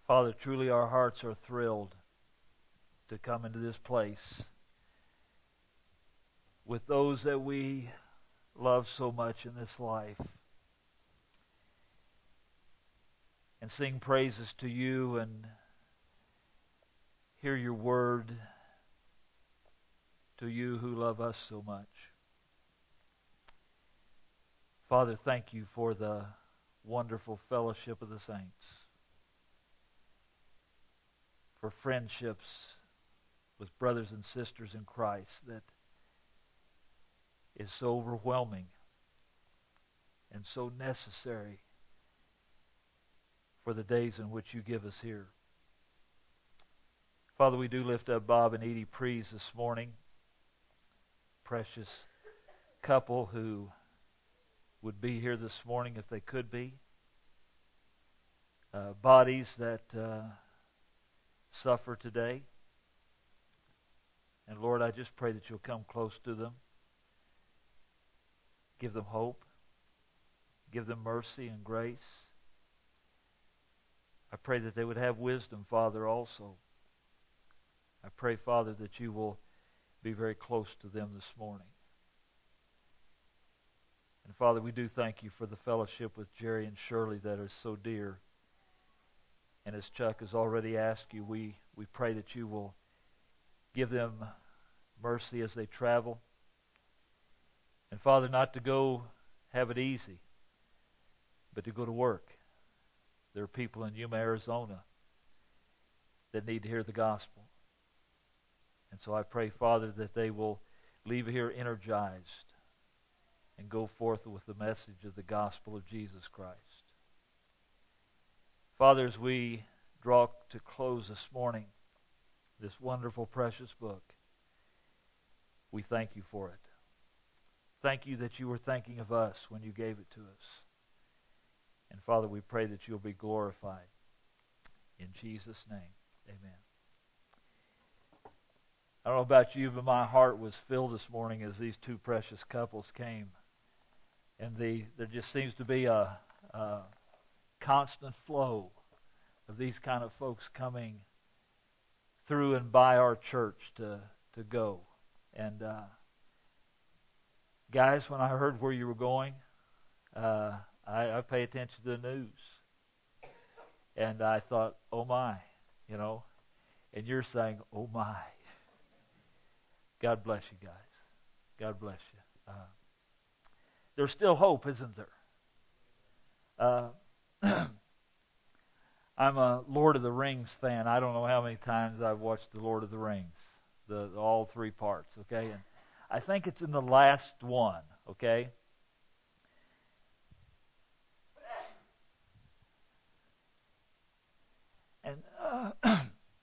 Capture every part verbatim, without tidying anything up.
Father, truly our hearts are thrilled to come into this place with those that we love so much in this life and sing praises to you and hear your word to you who love us so much. Father, thank you for the wonderful fellowship of the saints, for friendships with brothers and sisters in Christ that is so overwhelming and so necessary for the days in which you give us here. Father, we do lift up Bob and Edie Prees this morning, precious couple who would be here this morning if they could be. Uh, bodies that uh, suffer today. And Lord, I just pray that you'll come close to them. Give them hope. Give them mercy and grace. I pray that they would have wisdom, Father, also. I pray, Father, that you will be very close to them this morning. And Father, we do thank you for the fellowship with Jerry and Shirley that is so dear. And as Chuck has already asked you, we, we pray that you will give them mercy as they travel. And Father, not to go have it easy, but to go to work. There are people in Yuma, Arizona that need to hear the gospel. And so I pray, Father, that they will leave here energized and go forth with the message of the gospel of Jesus Christ. Father, as we draw to close this morning, this wonderful, precious book, we thank you for it. Thank you that you were thinking of us when you gave it to us. And Father, we pray that you'll be glorified. In Jesus' name, amen. I don't know about you, but my heart was filled this morning as these two precious couples came. And the, there just seems to be a, a constant flow of these kind of folks coming through and by our church to, to go. And uh, guys, when I heard where you were going, uh, I, I pay attention to the news. And I thought, oh my, you know. And you're saying, oh my. God bless you guys. God bless you. Uh, there's still hope, isn't there? Uh, I'm a Lord of the Rings fan. I don't know how many times I've watched the Lord of the Rings, the, the all three parts, okay? And I think it's in the last one, okay? And uh,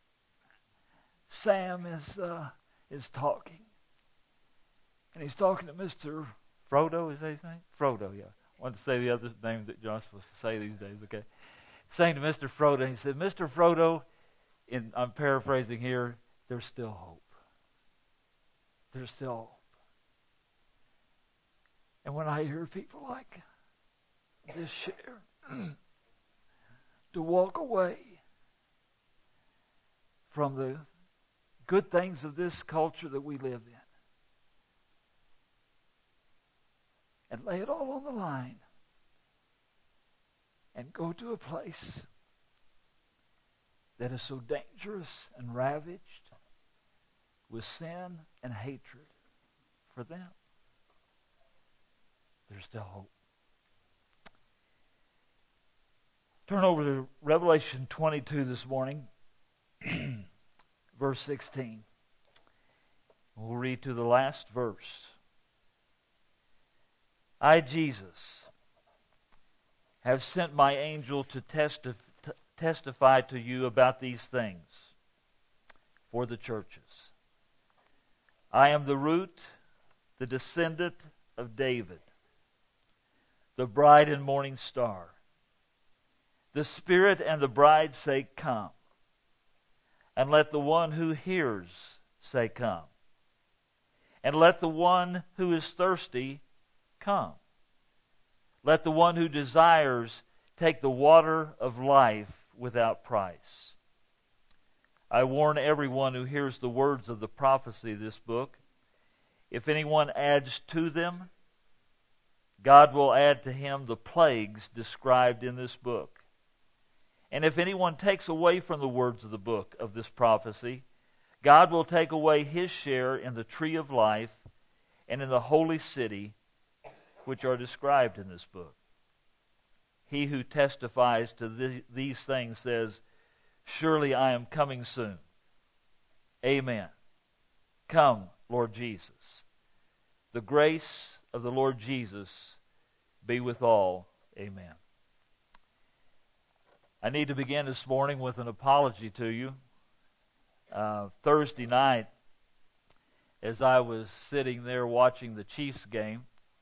Sam is uh, is talking, and he's talking to Mister Frodo. Is that his name? Frodo, yeah. I wanted to say the other name that John's supposed to say these days. Okay, saying to Mister Frodo, he said, "Mister Frodo," in I'm paraphrasing here, there's still hope. There's still hope. And when I hear people like this share, to walk away from the good things of this culture that we live in and lay it all on the line and go to a place that is so dangerous and ravaged with sin and hatred for them, there's still hope. Turn over to Revelation twenty-two this morning, verse sixteen. We'll read to the last verse. I, Jesus, have sent my angel to testif- t- testify to you about these things for the churches. I am the root, the descendant of David, the bride and morning star. The Spirit and the bride say, come. And let the one who hears say, come. And let the one who is thirsty come. Let the one who desires take the water of life without price. I warn everyone who hears the words of the prophecy of this book, if anyone adds to them, God will add to him the plagues described in this book. And if anyone takes away from the words of the book of this prophecy, God will take away his share in the tree of life and in the holy city, which are described in this book. He who testifies to th- these things says, surely I am coming soon. Amen. Come, Lord Jesus. The grace of the Lord Jesus be with all. Amen. I need to begin this morning with an apology to you. Uh, Thursday night, as I was sitting there watching the Chiefs game,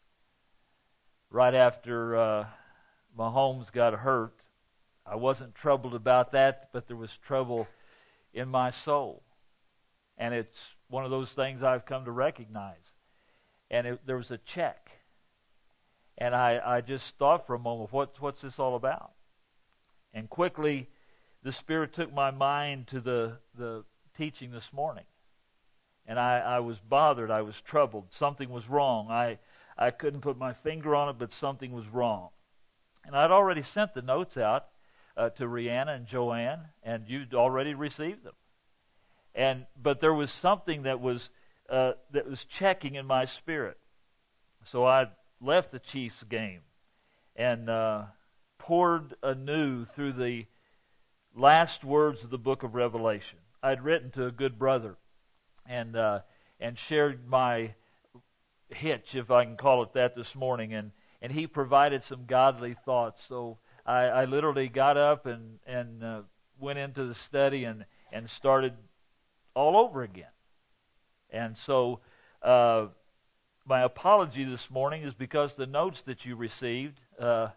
right after uh, Mahomes got hurt, I wasn't troubled about that, but there was trouble in my soul. And it's one of those things I've come to recognize. And it, there was a check. And I, I just thought for a moment, what, what's this all about? And quickly, the Spirit took my mind to the, the teaching this morning. And I, I was bothered. I was troubled. Something was wrong. I, I couldn't put my finger on it, but something was wrong. And I'd already sent the notes out uh, to Rihanna and Joanne, and you'd already received them. And but there was something that was uh, that was checking in my spirit. So I left the Chiefs game and uh, poured anew through the last words of the book of Revelation. I'd written to a good brother and uh, and shared my hitch, if I can call it that, this morning, and, and he provided some godly thoughts. So I, I literally got up and and uh, went into the study and, and started all over again. And so uh, my apology this morning is because the notes that you received uh,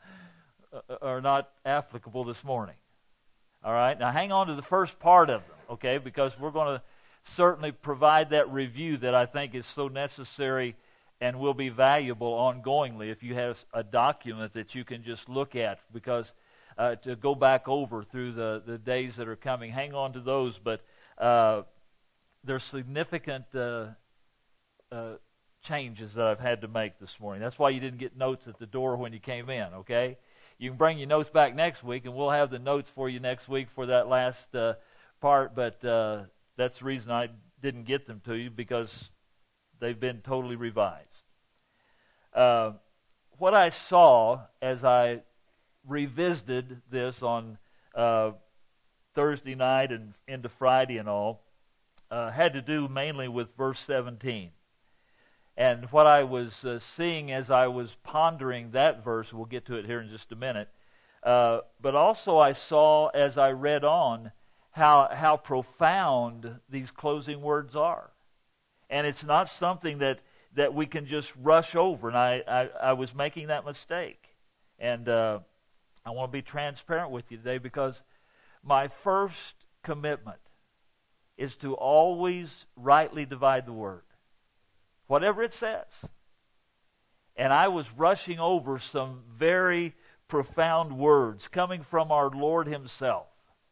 are not applicable this morning. All right? Now hang on to the first part of them, okay? Because we're going to certainly provide that review that I think is so necessary and will be valuable ongoingly if you have a document that you can just look at, because uh, to go back over through the, the days that are coming. Hang on to those, but uh, there's significant uh, uh, changes that I've had to make this morning. That's why you didn't get notes at the door when you came in, okay? You can bring your notes back next week, and we'll have the notes for you next week for that last uh, part, but uh, that's the reason I didn't get them to you, because they've been totally revised. Uh, what I saw as I revisited this on uh, Thursday night and into Friday and all uh, had to do mainly with verse seventeen. And what I was uh, seeing as I was pondering that verse, we'll get to it here in just a minute, uh, but also I saw as I read on how how profound these closing words are. And it's not something that, that we can just rush over. And I, I, I was making that mistake. And uh, I want to be transparent with you today, because my first commitment is to always rightly divide the word, whatever it says. And I was rushing over some very profound words coming from our Lord Himself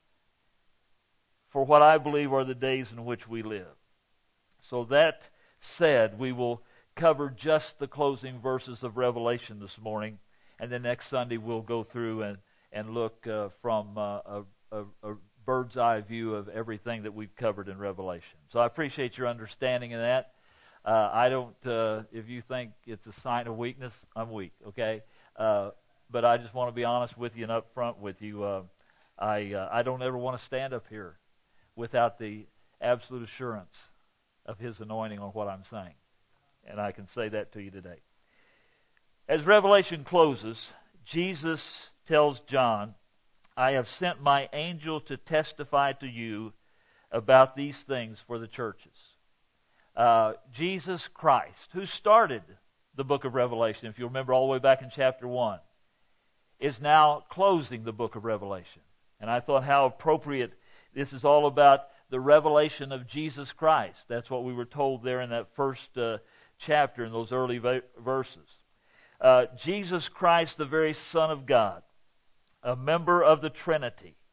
for what I believe are the days in which we live. So that said, we will cover just the closing verses of Revelation this morning, and then next Sunday we'll go through and, and look uh, from uh, a, a, a bird's eye view of everything that we've covered in Revelation. So I appreciate your understanding of that. Uh, I don't, uh, if you think it's a sign of weakness, I'm weak, okay? Uh, but I just want to be honest with you and up front with you. Uh, I, uh, I don't ever want to stand up here without the absolute assurance of His anointing on what I'm saying. And I can say that to you today. As Revelation closes, Jesus tells John, I have sent my angel to testify to you about these things for the churches. Uh, Jesus Christ, who started the book of Revelation, if you remember all the way back in chapter one, is now closing the book of Revelation. And I thought how appropriate. This is all about the revelation of Jesus Christ. That's what we were told there in that first uh, chapter, in those early va- verses. Uh, Jesus Christ, the very Son of God, a member of the Trinity,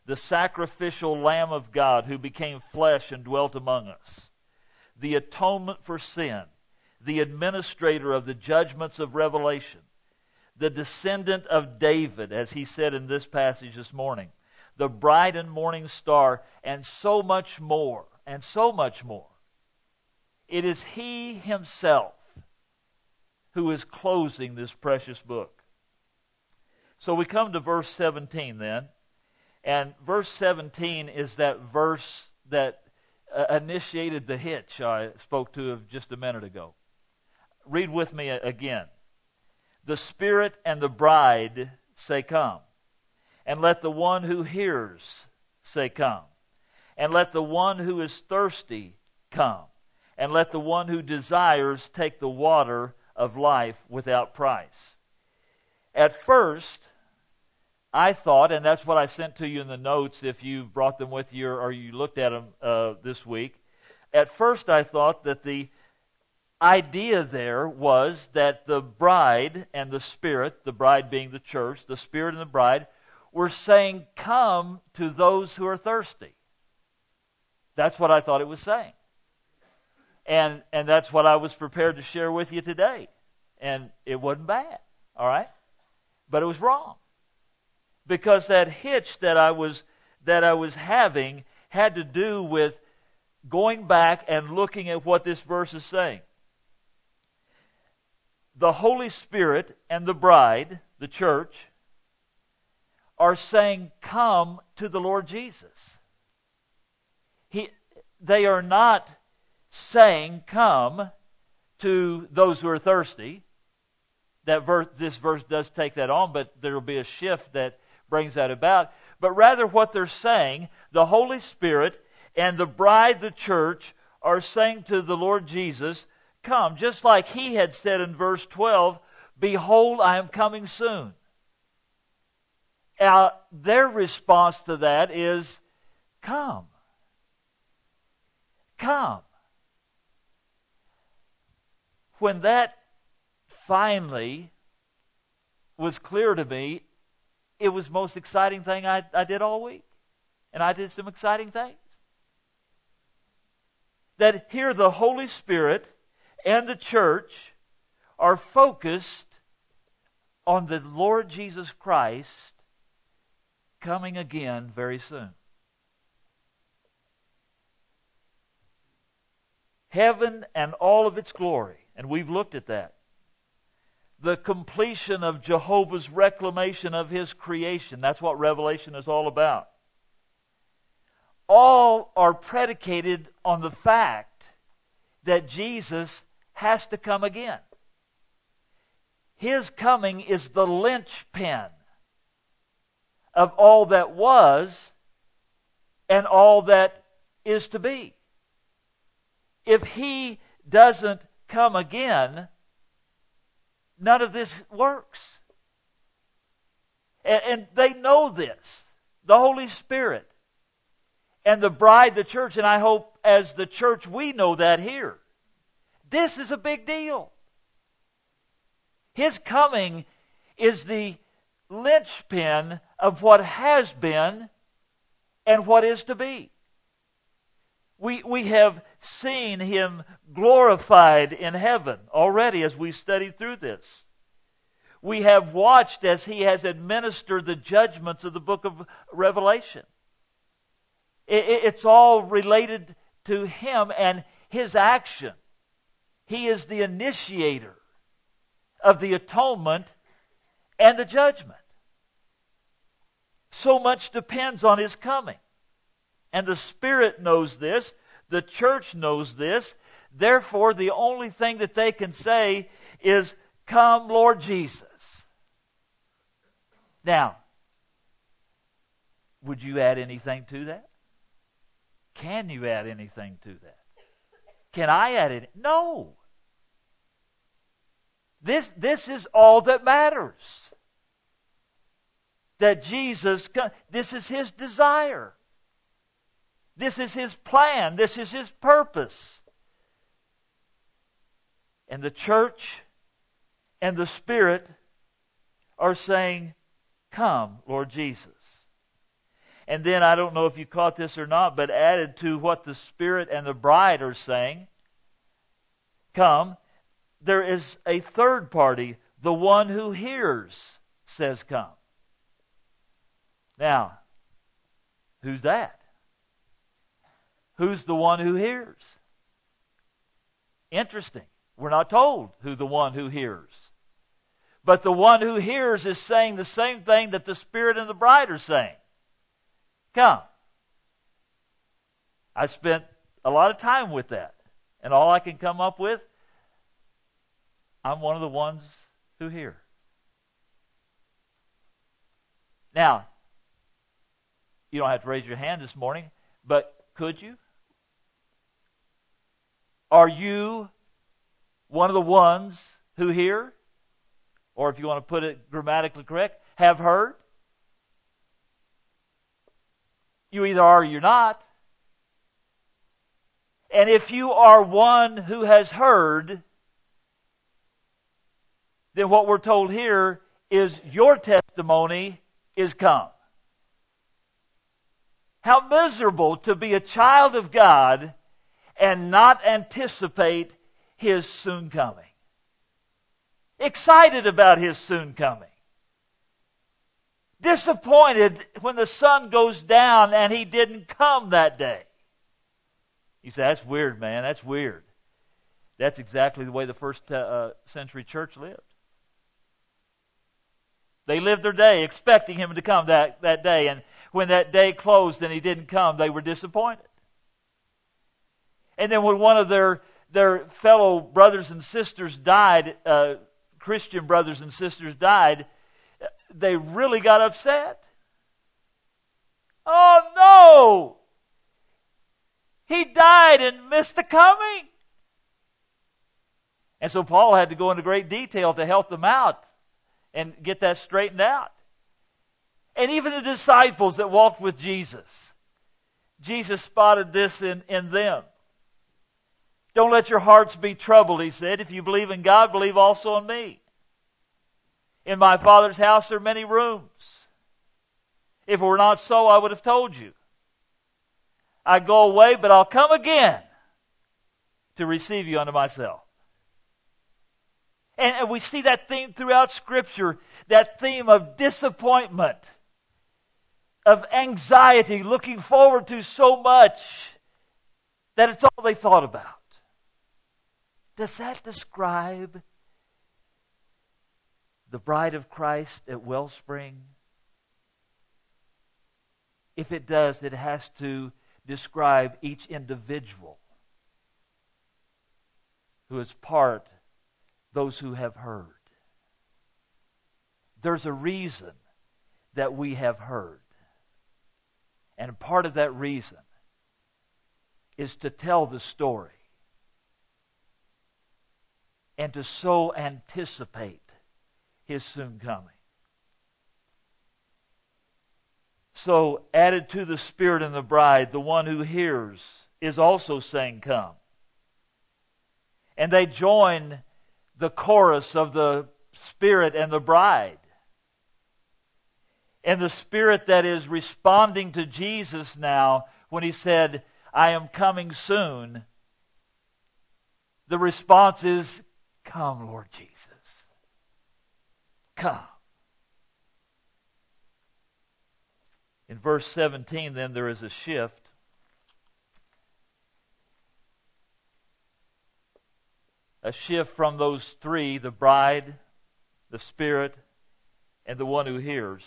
the sacrificial Lamb of God who became flesh and dwelt among us, the atonement for sin, the administrator of the judgments of Revelation, the descendant of David, as he said in this passage this morning, the bright and morning star, and so much more, and so much more. It is He Himself who is closing this precious book. So we come to verse seventeen then, and verse seventeen is that verse that uh, initiated the hitch I spoke to of just a minute ago. Read with me again. The Spirit and the bride say, "Come." And let the one who hears say, "Come." And let the one who is thirsty come. And let the one who desires take the water of life without price. At first, I thought, and that's what I sent to you in the notes if you brought them with you or you looked at them uh, this week. At first, I thought that the idea there was that the bride and the Spirit, the bride being the church, the Spirit and the bride, were saying, "Come to those who are thirsty." That's what I thought it was saying. And and that's what I was prepared to share with you today. And it wasn't bad, all right? But it was wrong. Because that hitch that I was that I was having had to do with going back and looking at what this verse is saying. The Holy Spirit and the bride, the church, are saying, "Come to the Lord Jesus." He, they are not saying, "Come to those who are thirsty." That verse, this verse does take that on, but there will be a shift that brings that about. But rather what they're saying, the Holy Spirit and the bride, the church, are saying to the Lord Jesus, "Come." Just like He had said in verse twelve, "Behold, I am coming soon." Now, their response to that is, "Come. Come." When that finally was clear to me, it was the most exciting thing I, I did all week. And I did some exciting things. That here the Holy Spirit and the church are focused on the Lord Jesus Christ coming again very soon. Heaven and all of its glory, and we've looked at that. The completion of Jehovah's reclamation of His creation. That's what Revelation is all about. All are predicated on the fact that Jesus has to come again. His coming is the linchpin of all that was and all that is to be. If He doesn't come again, none of this works. And, and they know this. The Holy Spirit and the bride, the church, and I hope as the church we know that here. This is a big deal. His coming is the linchpin of what has been and what is to be. We, we have seen Him glorified in heaven already as we studied through this. We have watched as He has administered the judgments of the book of Revelation. It, it, it's all related to Him and His action. He is the initiator of the atonement and the judgment. So much depends on His coming. And the Spirit knows this. The church knows this. Therefore, the only thing that they can say is, "Come, Lord Jesus." Now, would you add anything to that? Can you add anything to that? Can I add it? No. This, this is all that matters. That Jesus, this is His desire. This is His plan. This is His purpose. And the church and the Spirit are saying, "Come, Lord Jesus." And then, I don't know if you caught this or not, but added to what the Spirit and the bride are saying, come, there is a third party, the one who hears says come. Now, who's that? Who's the one who hears? Interesting. We're not told who the one who hears. But the one who hears is saying the same thing that the Spirit and the bride are saying. Come. I spent a lot of time with that. And all I can come up with, I'm one of the ones who hear. Now, you don't have to raise your hand this morning, but could you? Are you one of the ones who hear? Or if you want to put it grammatically correct, have heard? You either are or you're not. And if you are one who has heard, then what we're told here is your testimony is come. How miserable to be a child of God and not anticipate His soon coming. Excited about His soon coming. Disappointed when the sun goes down and He didn't come that day. You say, that's weird, man. That's weird. That's exactly the way the first uh, century church lived. They lived their day expecting Him to come that, that day. And when that day closed and He didn't come, they were disappointed. And then when one of their, their fellow brothers and sisters died, uh, Christian brothers and sisters died, they really got upset. Oh no! He died and missed the coming. And so Paul had to go into great detail to help them out and get that straightened out. And even the disciples that walked with Jesus, Jesus spotted this in, in them. Don't let your hearts be troubled, He said. If you believe in God, believe also in me. In my Father's house there are many rooms. If it were not so, I would have told you. I go away, but I'll come again to receive you unto myself. And, and we see that theme throughout Scripture, that theme of disappointment, of anxiety, looking forward to so much that it's all they thought about. Does that describe the bride of Christ at Wellspring? If it does, it has to describe each individual who is part, those who have heard. There's a reason that we have heard. And part of that reason is to tell the story and to so anticipate His soon coming. So, added to the Spirit and the bride, the one who hears is also saying, come. And they join the chorus of the Spirit and the bride. And the Spirit that is responding to Jesus now when He said, I am coming soon, the response is, come, Lord Jesus. Come. In verse seventeen, then, there is a shift. A shift from those three, the bride, the Spirit, and the one who hears.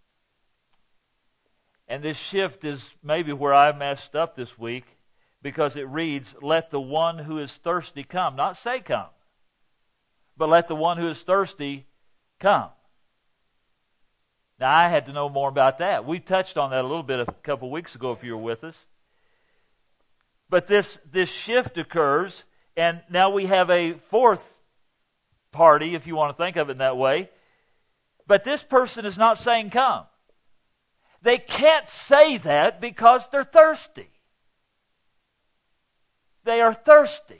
And this shift is maybe where I messed up this week, because it reads, let the one who is thirsty come. Not say come, but let the one who is thirsty come. Now, I had to know more about that. We touched on that a little bit a couple weeks ago if you were with us. But this, this shift occurs, and now we have a fourth party, if you want to think of it in that way. But this person is not saying come. They can't say that because they're thirsty. They are thirsty.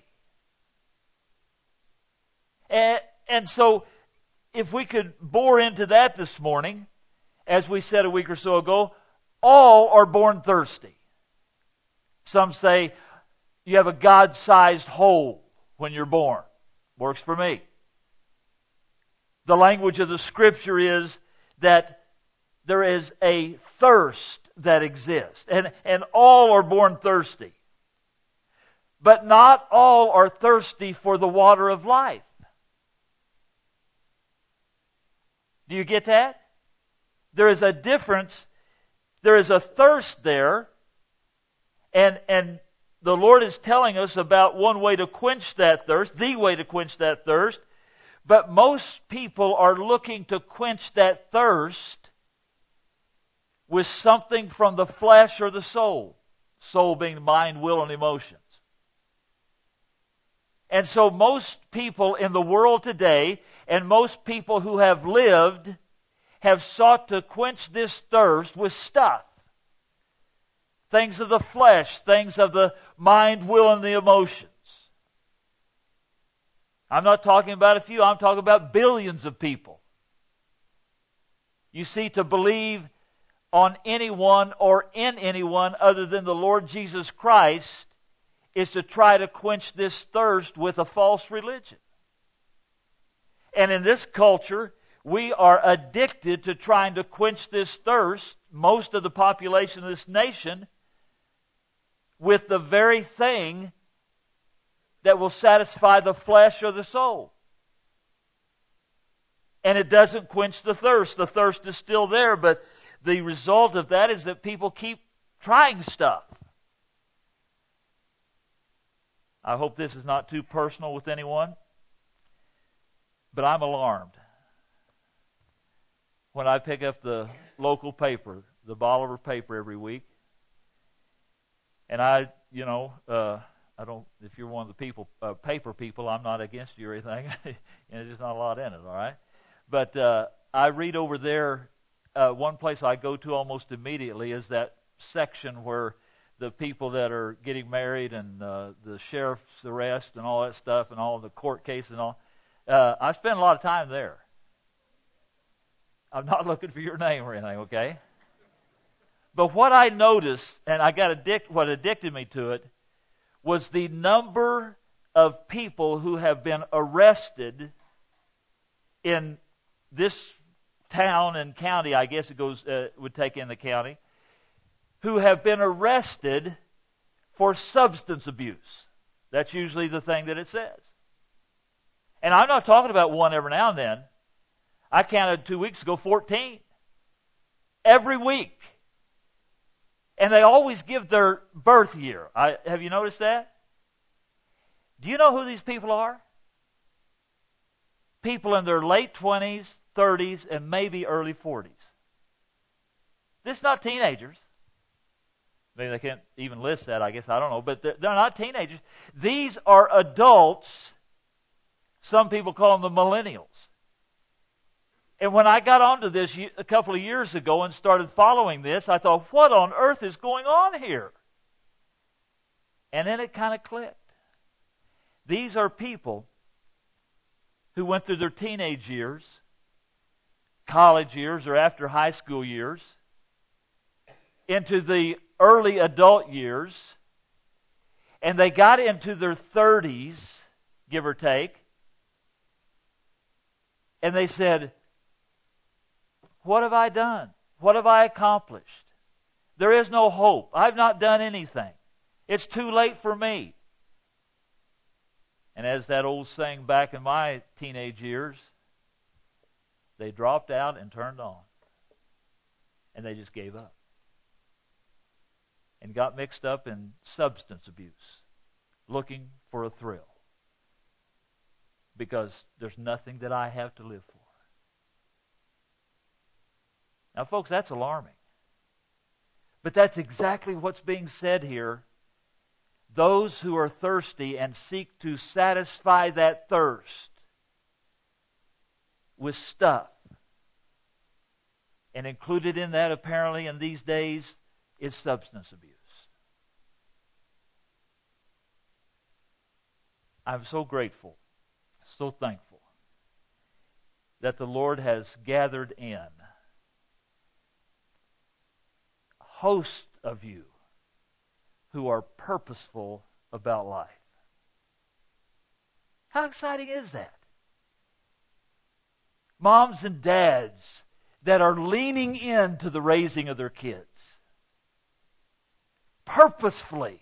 And, and so, if we could bore into that this morning, as we said a week or so ago, All are born thirsty. Some say you have a God-sized hole when you're born. Works for me. The language of the Scripture is that there is a thirst that exists. And, and all are born thirsty. But not all are thirsty for the water of life. Do you get that? There is a difference. There is a thirst there. And, and the Lord is telling us about one way to quench that thirst, the way to quench that thirst. But most people are looking to quench that thirst with something from the flesh or the soul. Soul being the mind, will, and emotions. And so most people in the world today, and most people who have lived, have sought to quench this thirst with stuff. Things of the flesh, things of the mind, will, and the emotions. I'm not talking about a few, I'm talking about billions of people. You see, to believe on anyone or in anyone other than the Lord Jesus Christ is to try to quench this thirst with a false religion. And in this culture, we are addicted to trying to quench this thirst, most of the population of this nation, with the very thing that will satisfy the flesh or the soul. And it doesn't quench the thirst. The thirst is still there, but the result of that is that people keep trying stuff. I hope this is not too personal with anyone, but I'm alarmed. When I pick up the local paper, the Bolivar paper every week, and I, you know, uh, I don't, if you're one of the people, uh, paper people, I'm not against you or anything. And there's just not a lot in it, all right? But uh, I read over there, uh, one place I go to almost immediately is that section where the people that are getting married and uh, the sheriff's arrest and all that stuff and all the court cases and all. Uh, I spend a lot of time there. I'm not looking for your name or anything, okay? But what I noticed, and I got addict, what addicted me to it, was the number of people who have been arrested in this town and county, I guess it goes uh, would take in the county, who have been arrested for substance abuse. That's usually the thing that it says. And I'm not talking about one every now and then. I counted two weeks ago fourteen. Every week. And they always give their birth year. I, have you noticed that? Do you know who these people are? People in their late twenties, thirties, and maybe early forties. This is not teenagers. Maybe they can't even list that, I guess. I don't know. But they're, they're not teenagers. These are adults. Some people call them the millennials. And when I got onto this a couple of years ago and started following this, I thought, what on earth is going on here? And then it kind of clicked. These are people who went through their teenage years, college years, or after high school years, into the early adult years, and they got into their thirties, give or take, and they said, what have I done? What have I accomplished? There is no hope. I've not done anything. It's too late for me. And as that old saying back in my teenage years, they dropped out and turned on. And they just gave up. And got mixed up in substance abuse, looking for a thrill. Because there's nothing that I have to live for. Now, folks, that's alarming. But that's exactly what's being said here. Those who are thirsty and seek to satisfy that thirst with stuff. And included in that, apparently, in these days, is substance abuse. I'm so grateful, so thankful that the Lord has gathered in host of you who are purposeful about life. How exciting is that? Moms and dads that are leaning into the raising of their kids. Purposefully.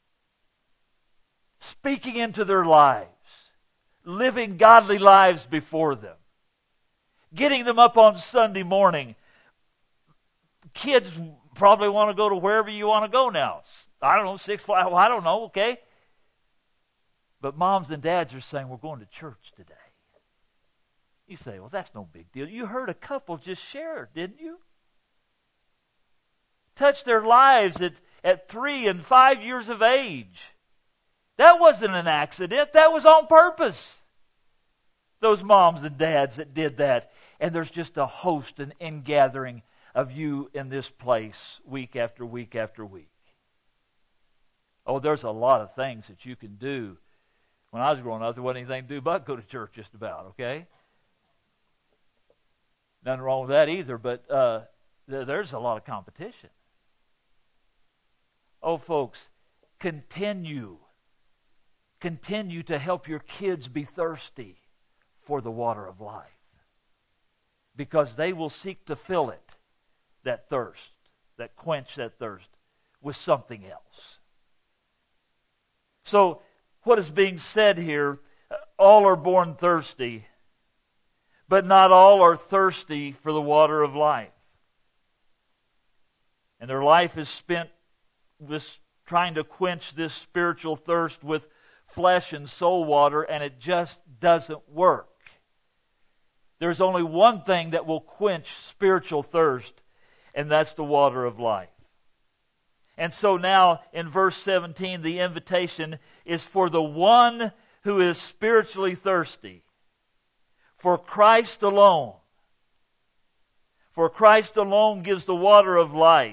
Speaking into their lives. Living godly lives before them. Getting them up on Sunday morning. Kids probably want to go to wherever you want to go now. I don't know, Six Flags, I don't know, okay? But moms and dads are saying, we're going to church today. You say, well, that's no big deal. You heard a couple just share, didn't you? Touch their lives at, at three and five years of age. That wasn't an accident. That was on purpose. Those moms and dads that did that. And there's just a host and ingathering of you in this place week after week after week. Oh, there's a lot of things that you can do. When I was growing up, there wasn't anything to do but go to church just about, okay? Nothing wrong with that either, but uh, th- there's a lot of competition. Oh, folks, continue. Continue to help your kids be thirsty for the water of life. Because they will seek to fill it, that thirst, that quench that thirst, with something else. So, what is being said here, all are born thirsty, but not all are thirsty for the water of life. And their life is spent with trying to quench this spiritual thirst with flesh and soul water, and it just doesn't work. There's only one thing that will quench spiritual thirst, and that's the water of life. And so now in verse seventeen, the invitation is for the one who is spiritually thirsty. For Christ alone. For Christ alone gives the water of life.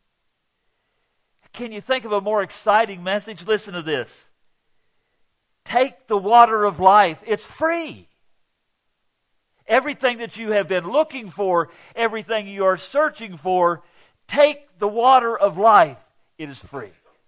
Can you think of a more exciting message? Listen to this. Take the water of life. It's free. Everything that you have been looking for, everything you are searching for, take the water of life. It is free.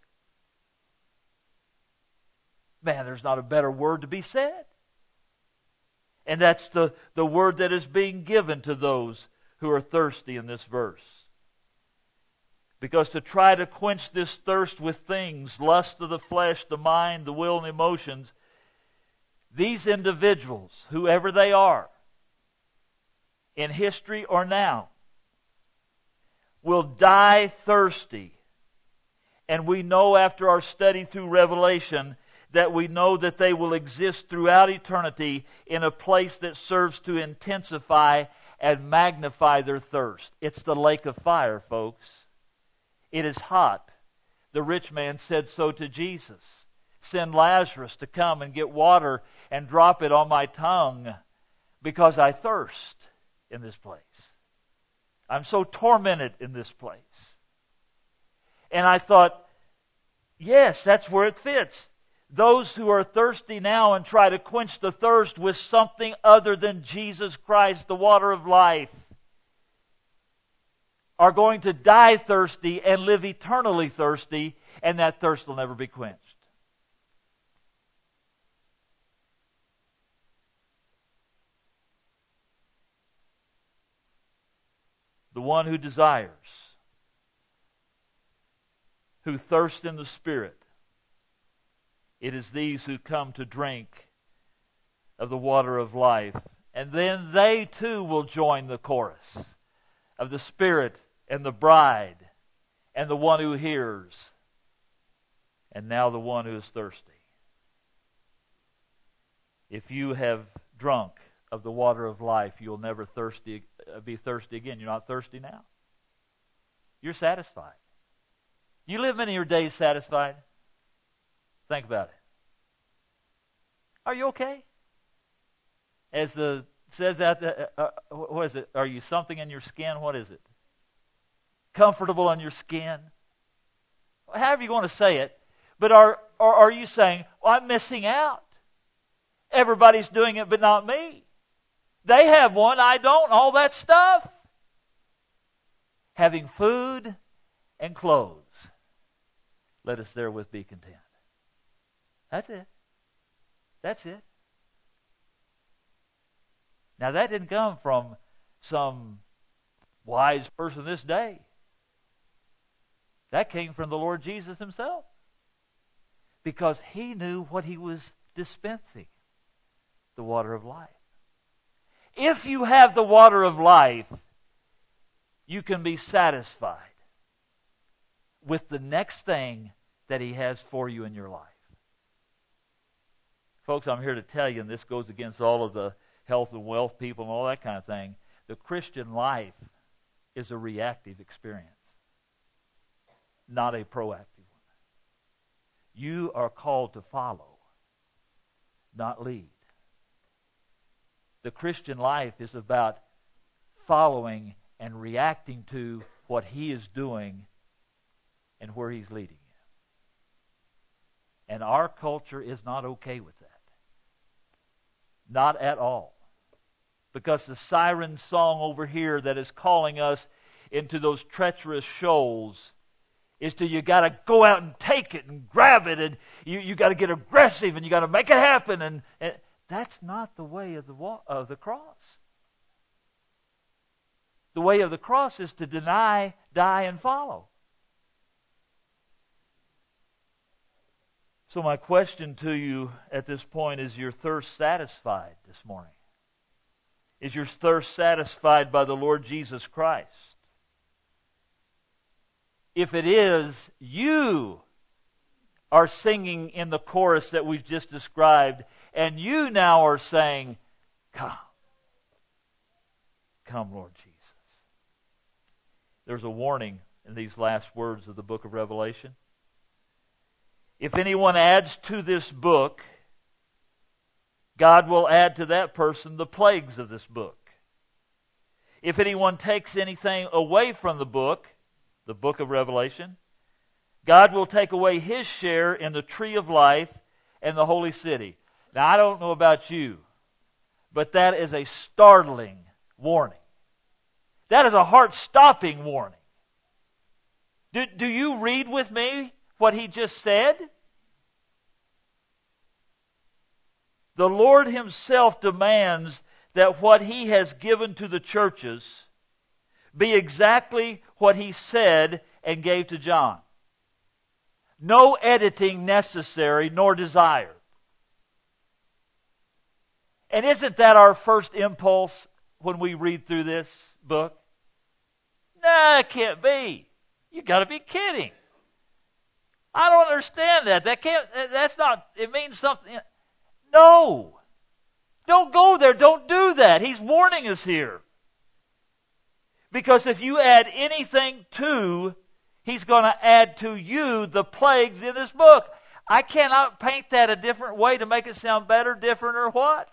Man, there's not a better word to be said. And that's the, the word that is being given to those who are thirsty in this verse. Because to try to quench this thirst with things, lust of the flesh, the mind, the will, and emotions, these individuals, whoever they are, in history or now, will die thirsty. And we know after our study through Revelation that we know that they will exist throughout eternity in a place that serves to intensify and magnify their thirst. It's the lake of fire, folks. It is hot. The rich man said so to Jesus. Send Lazarus to come and get water and drop it on my tongue because I thirst in this place. I'm so tormented in this place. And I thought, yes, that's where it fits. Those who are thirsty now and try to quench the thirst with something other than Jesus Christ, the water of life, are going to die thirsty and live eternally thirsty, and that thirst will never be quenched. The one who desires, who thirsts in the Spirit, it is these who come to drink of the water of life. And then they too will join the chorus of the Spirit and the bride and the one who hears and now the one who is thirsty. If you have drunk of the water of life, you'll never thirsty be thirsty again. You're not thirsty now. You're satisfied. You live many of your days satisfied? Think about it. Are you okay? As the says out there, uh, what is it? Are you something in your skin? What is it? Comfortable on your skin? However you want to say it. But are, are, are you saying, well, I'm missing out? Everybody's doing it but not me. They have one, I don't, all that stuff. Having food and clothes. Let us therewith be content. That's it. That's it. Now that didn't come from some wise person this day. That came from the Lord Jesus himself. Because he knew what he was dispensing. The water of life. If you have the water of life, you can be satisfied with the next thing that he has for you in your life. Folks, I'm here to tell you, and this goes against all of the health and wealth people and all that kind of thing, the Christian life is a reactive experience, not a proactive one. You are called to follow, not lead. The Christian life is about following and reacting to what he is doing and where he's leading you. And our culture is not okay with that. Not at all. Because the siren song over here that is calling us into those treacherous shoals is to you got to go out and take it and grab it, and you you got to get aggressive and you got to make it happen, and, and that's not the way of the of the cross. The way of the cross is to deny, die, and follow. So my question to you at this point is, your thirst satisfied this morning? Is your thirst satisfied by the Lord Jesus Christ? If it is, you are singing in the chorus that we've just described, and you now are saying, come. Come, Lord Jesus. There's a warning in these last words of the book of Revelation. If anyone adds to this book, God will add to that person the plagues of this book. If anyone takes anything away from the book, the book of Revelation, God will take away his share in the tree of life and the holy city. Now, I don't know about you, but that is a startling warning. That is a heart-stopping warning. Do, do you read with me what he just said? The Lord himself demands that what he has given to the churches be exactly what he said and gave to John. No editing necessary nor desired. And isn't that our first impulse when we read through this book? Nah, it can't be. You got to be kidding. I don't understand that. That can't. That's not. It means something. No. Don't go there. Don't do that. He's warning us here. Because if you add anything to, he's going to add to you the plagues in this book. I cannot paint that a different way to make it sound better, different, or what.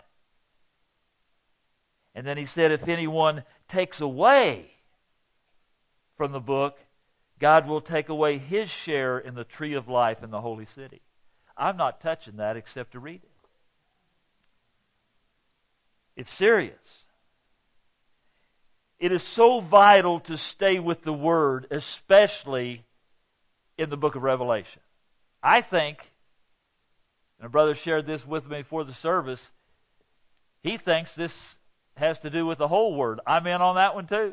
And then he said, if anyone takes away from the book, God will take away his share in the tree of life in the holy city. I'm not touching that except to read it. It's serious. It is so vital to stay with the Word, especially in the book of Revelation. I think, and a brother shared this with me before the service, he thinks this has to do with the whole Word. I'm in on that one too.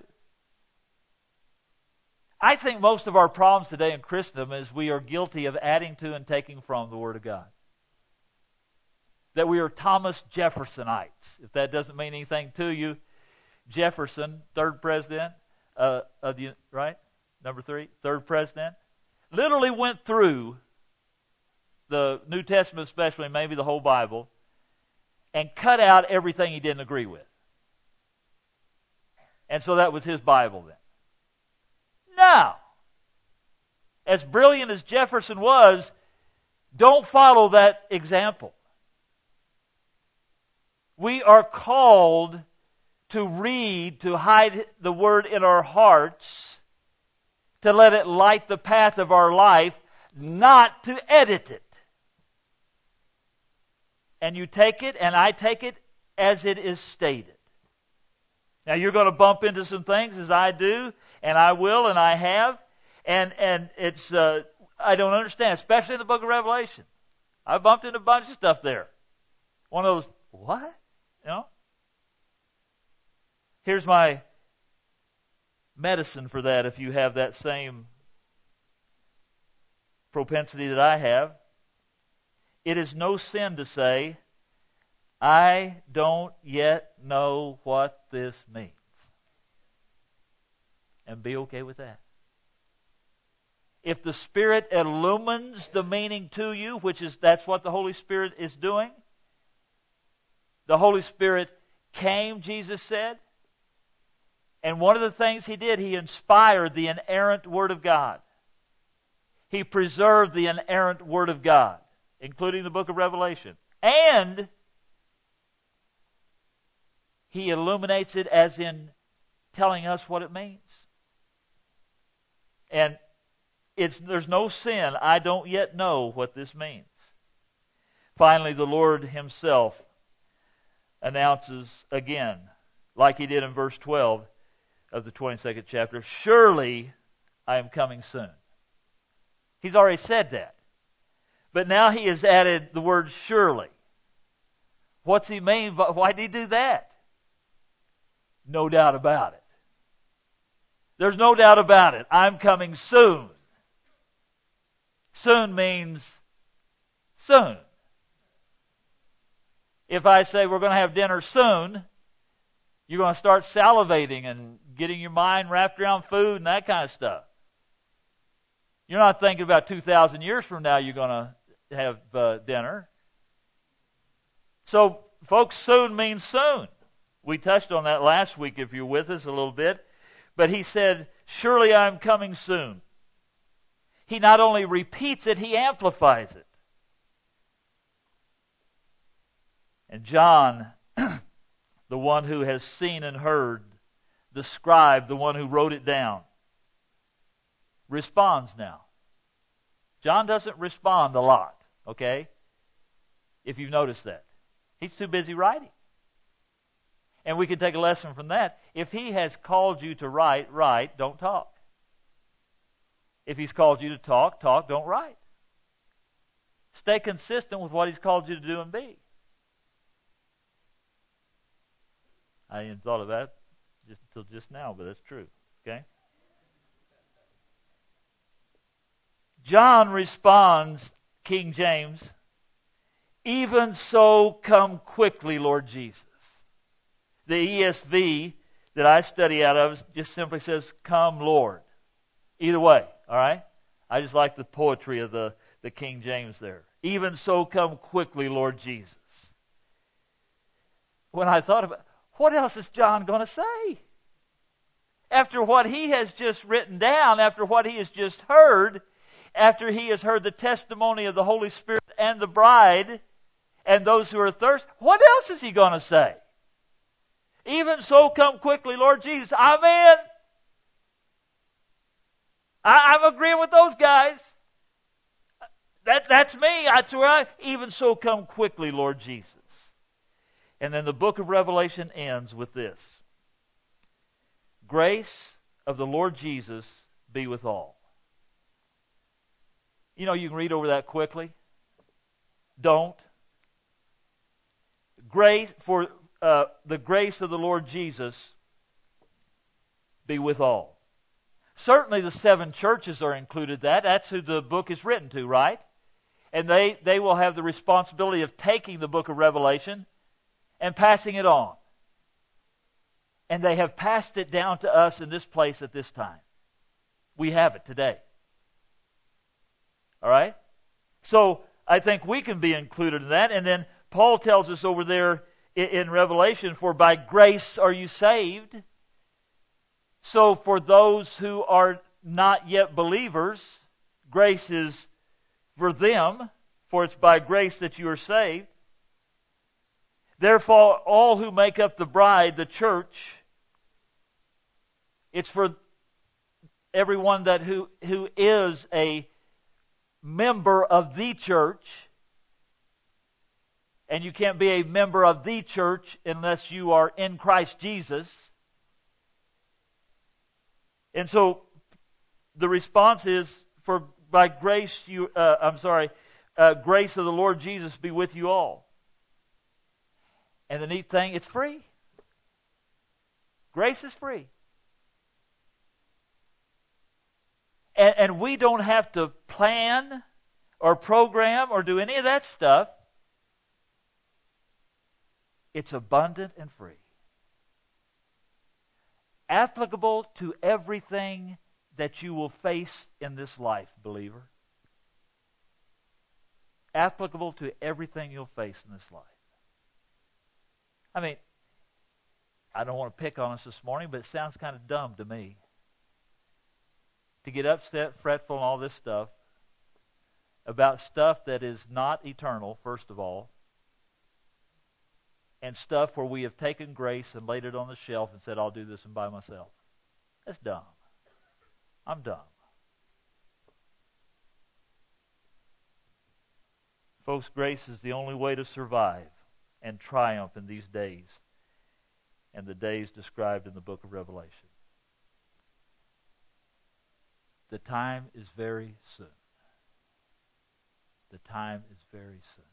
I think most of our problems today in Christendom is we are guilty of adding to and taking from the Word of God. That we are Thomas Jeffersonites. If that doesn't mean anything to you, Jefferson, third president uh, of the right, number three, third president, literally went through the New Testament, especially maybe the whole Bible, and cut out everything he didn't agree with. And so that was his Bible then. Now, as brilliant as Jefferson was, don't follow that example. We are called to read, to hide the Word in our hearts, to let it light the path of our life, not to edit it. And you take it, and I take it as it is stated. Now you're going to bump into some things as I do, and I will, and I have, And and it's uh, I don't understand, especially in the book of Revelation. I bumped into a bunch of stuff there. One of those, what? You know? Here's my medicine for that if you have that same propensity that I have. It is no sin to say, I don't yet know what this means. And be okay with that. If the Spirit illumines the meaning to you, which is that's what the Holy Spirit is doing. The Holy Spirit came, Jesus said. And one of the things He did, He inspired the inerrant Word of God. He preserved the inerrant Word of God, including the book of Revelation. And He illuminates it as in telling us what it means. And it's there's no sin. I don't yet know what this means. Finally, the Lord Himself announces again, like He did in verse twelve of the twenty-second chapter, surely I am coming soon. He's already said that. But now He has added the word surely. What's He mean? Why did He do that? No doubt about it. There's no doubt about it. I'm coming soon. Soon means soon. If I say we're going to have dinner soon, you're going to start salivating and getting your mind wrapped around food and that kind of stuff. You're not thinking about two thousand years from now you're going to have uh, dinner. So, folks, soon means soon. We touched on that last week if you're with us a little bit. But He said, surely I'm coming soon. He not only repeats it, He amplifies it. And John, the one who has seen and heard, the scribe, the one who wrote it down, responds now. John doesn't respond a lot, okay? If you've noticed that. He's too busy writing. And we can take a lesson from that. If He has called you to write, write, don't talk. If He's called you to talk, talk, don't write. Stay consistent with what He's called you to do and be. I hadn't thought of that just until just now, but that's true. Okay? John responds, King James, even so come quickly, Lord Jesus. The E S V that I study out of just simply says, come, Lord. Either way, all right? I just like the poetry of the, the King James there. Even so come quickly, Lord Jesus. When I thought about, what else is John going to say? After what he has just written down, after what he has just heard, after he has heard the testimony of the Holy Spirit and the bride and those who are thirsty, what else is he going to say? Even so come quickly, Lord Jesus. I'm in. I, I'm agreeing with those guys. That, that's me. That's where I, even so come quickly, Lord Jesus. And then the book of Revelation ends with this. Grace of the Lord Jesus be with all. You know, you can read over that quickly. Don't. Grace for uh, the grace of the Lord Jesus be with all. Certainly the seven churches are included that. That's who the book is written to, right? And they, they will have the responsibility of taking the book of Revelation and passing it on. And they have passed it down to us in this place at this time. We have it today. All right? So I think we can be included in that. And then Paul tells us over there in, in Revelation, for by grace are you saved. So for those who are not yet believers, grace is for them, for it's by grace that you are saved. Therefore, all who make up the bride, the church, it's for everyone that who, who is a member of the church. And you can't be a member of the church unless you are in Christ Jesus. And so the response is, for by grace you, uh, I'm sorry, uh, grace of the Lord Jesus be with you all. And the neat thing, it's free. Grace is free. And, and we don't have to plan or program or do any of that stuff. It's abundant and free. Applicable to everything that you will face in this life, believer. Applicable to everything you'll face in this life. I mean, I don't want to pick on us this morning, but it sounds kind of dumb to me. To get upset, fretful, and all this stuff about stuff that is not eternal, first of all, and stuff where we have taken grace and laid it on the shelf and said, I'll do this and by myself. That's dumb. I'm dumb. Folks, grace is the only way to survive and triumph in these days and the days described in the book of Revelation. The time is very soon. The time is very soon.